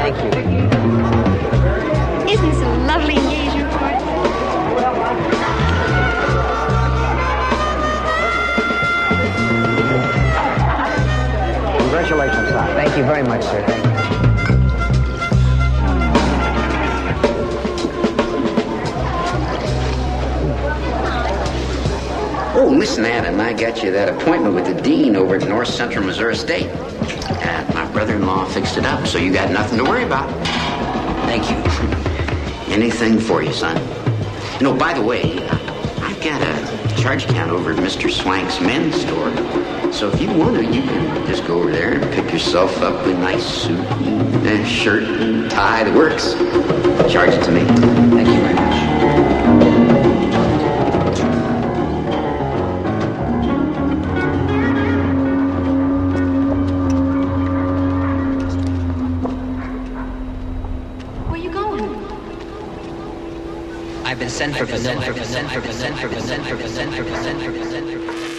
Thank you. Isn't this a lovely engagement party? Congratulations, son. Thank you very much, sir. Thank you. Oh, listen, Adam, I got you that appointment with the dean over at North Central Missouri State. And my brother-in-law fixed it up, so you got nothing to worry about. Thank you. Anything for you, son. You know, by the way, I've got a charge account over at Mr. Swank's men's store. So if you want to, you can just go over there and pick yourself up a nice suit and a shirt and tie that works. Charge it to me. Thank you very much. I've been sent for vanilla.